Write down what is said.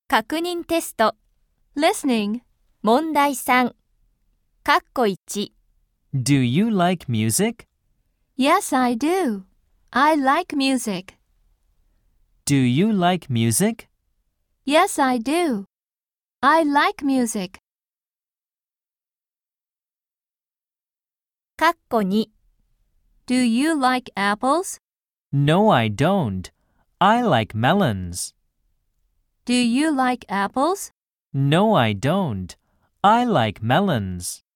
確認テスト Listening. 問題3括弧1 Do you like music? Yes, I do. I like music. Do you like music? Yes, I do. I like music. 括弧2 Do you like apples? No, I don't. I like melons. Do you like apples? No, I don't. I like melons.